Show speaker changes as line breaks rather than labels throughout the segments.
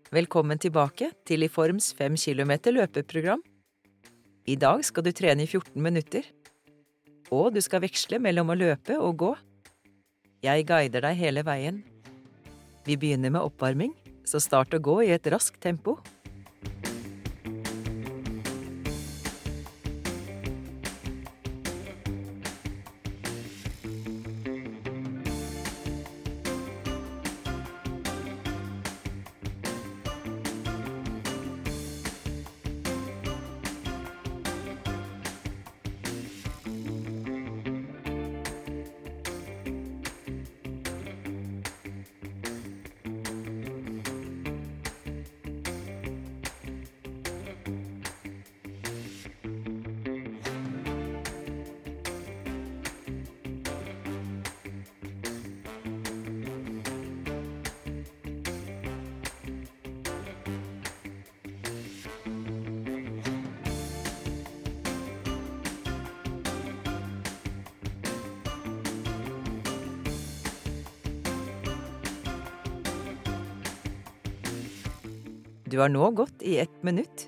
Velkommen tilbake til Iforms 5 kilometer løpeprogram. I dag skal du trene i 14 minutter, og du skal veksle mellom å løpe og gå. Jeg guider deg hele veien. Vi begynner med oppvarming, så start å gå i et raskt tempo. Du har nå gått i 1 minutt.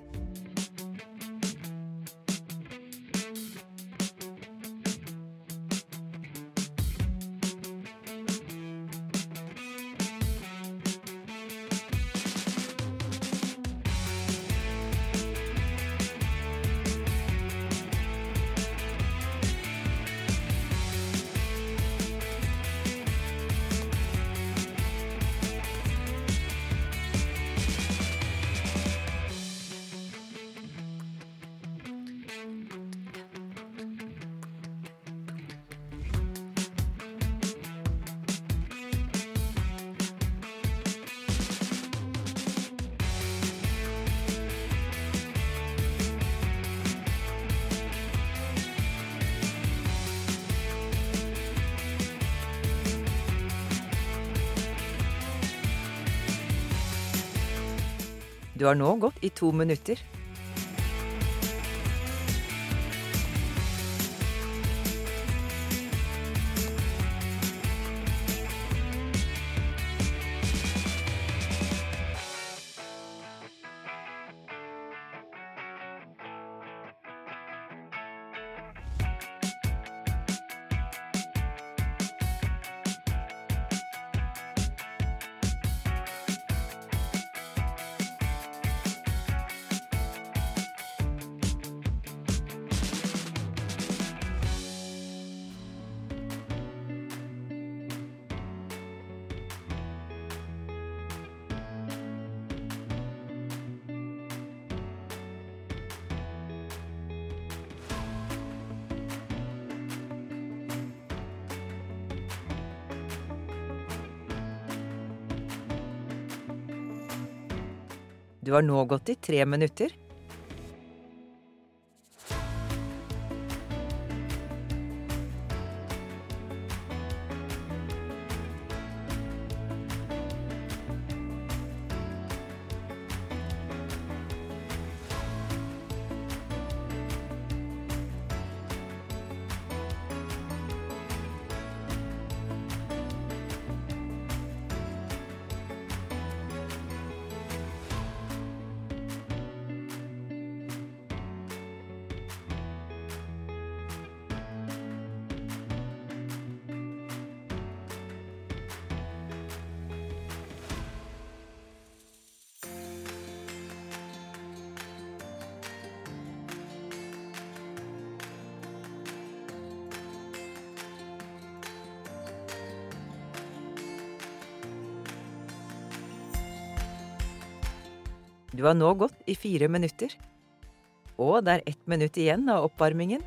Du har nå gått i 2 minutter. Du har nå gått i 3 minutter. Du har nå gått i 4 minutter, og det er 1 minutt igjen av oppvarmingen.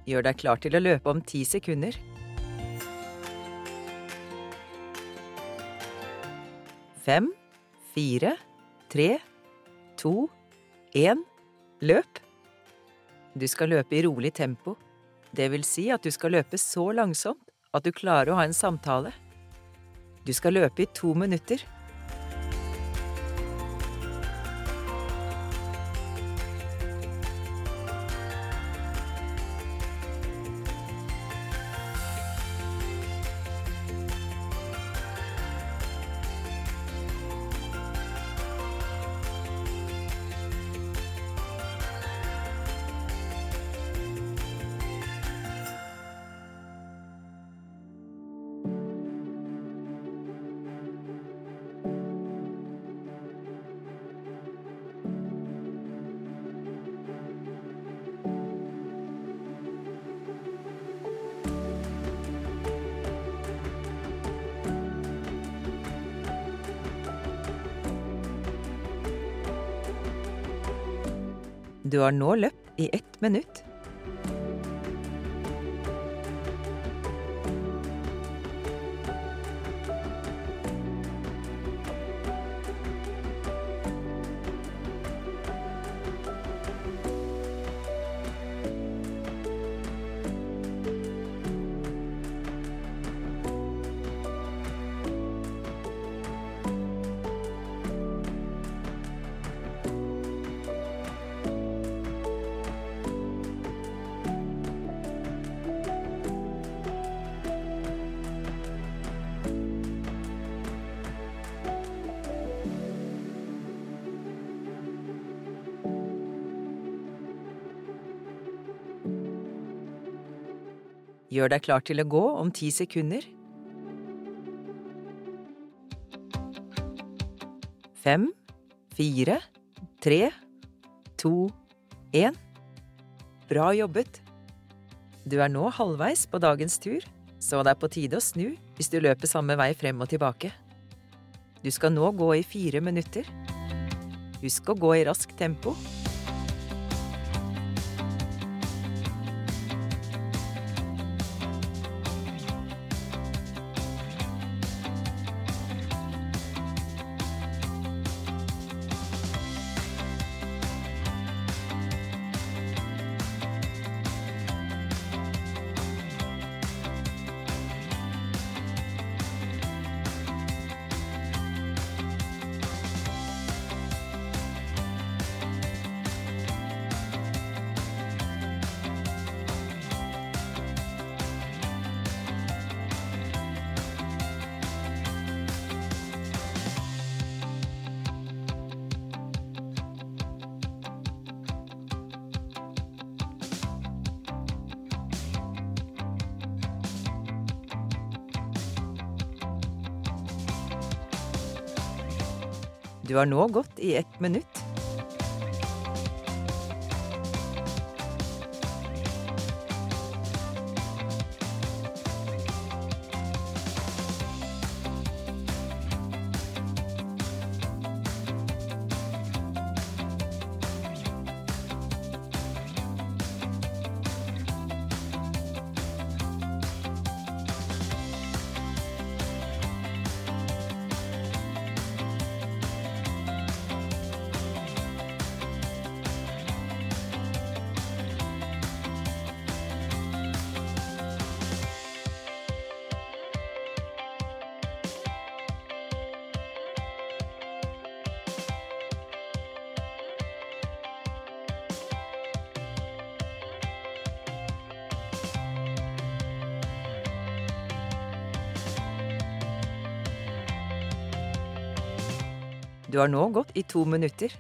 Gjør deg klar til å løpe om 10 sekunder. 5, 4, 3, 2, 1, løp! Du skal løpe i rolig tempo. Det vil si at du skal løpe så langsomt at du klarer å ha en samtale. Du skal løpe i 2 minutter. Du har nå løpt i 1 minutt. Gjør deg klar til å gå om 10 sekunder. 5, 4, 3, 2, 1. Bra jobbet! Du er nå halvveis på dagens tur, så det er på tide å snu hvis du løper samme vei frem og tilbake. Du skal nå gå i 4 minutter. Husk å gå i raskt tempo. Du har nå gått i 1 minutt. Du har nå gått i 2 minutter.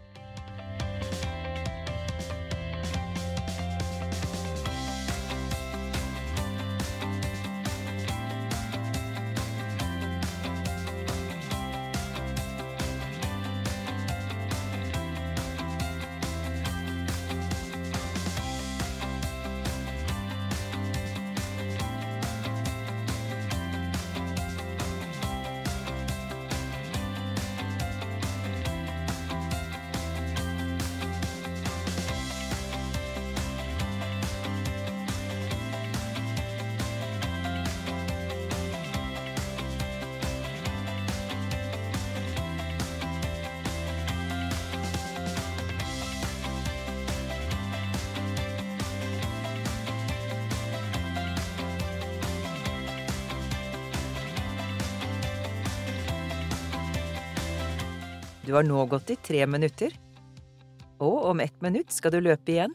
Du har nå gått i 3 minutter, og om 1 minutt skal du løpe igjen.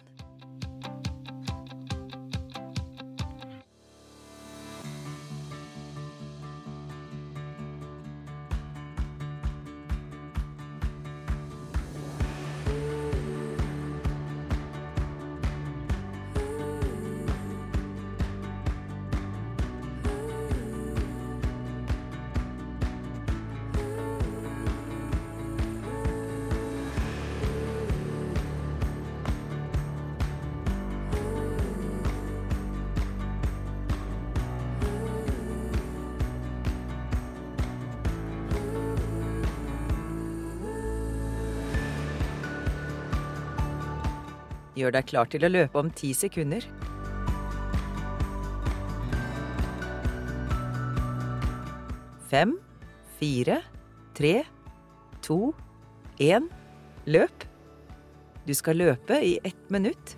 Gjør deg klar til å løpe om 10 sekunder. 5, 4, 3, 2, 1. Løp! Du skal løpe i 1 minutt.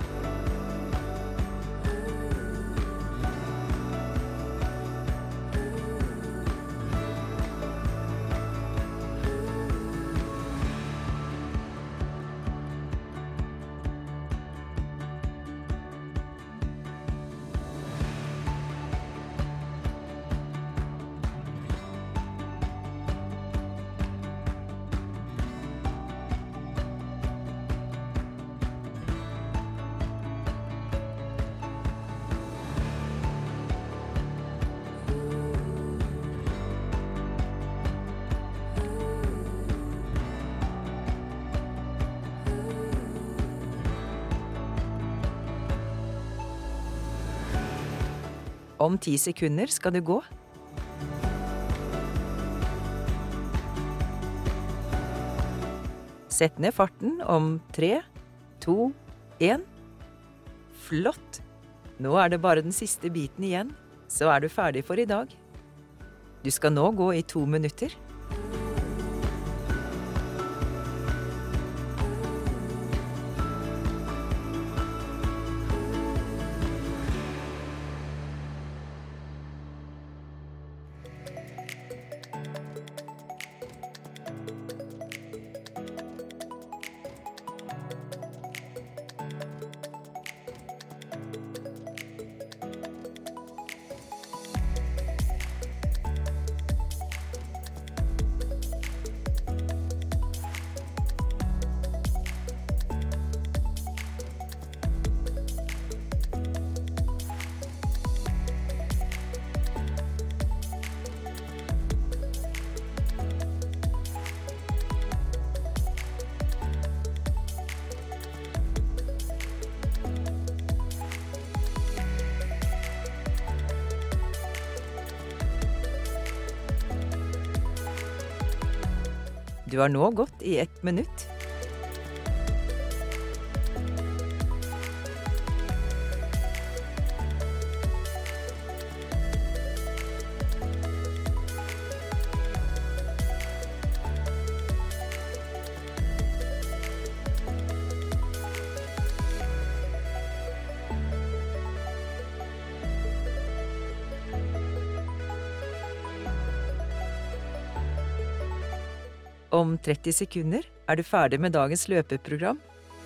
Om 10 sekunder skal du gå. Sett ned farten om 3, 2, 1. Flott! Nå er det bare den siste biten igjen, så er du ferdig for i dag. Du skal nå gå i 2 minutter. Du har nå gått i 1 minutt. Om 30 sekunder er du ferdig med dagens løpeprogram.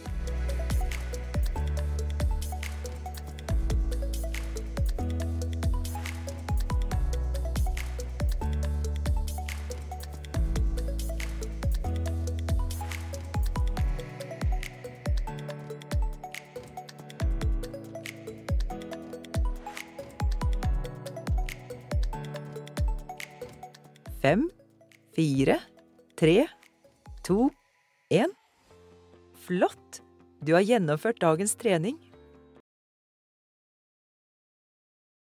Fem, 4, 3, 2, 1. Flott! Du har gjennomført dagens trening.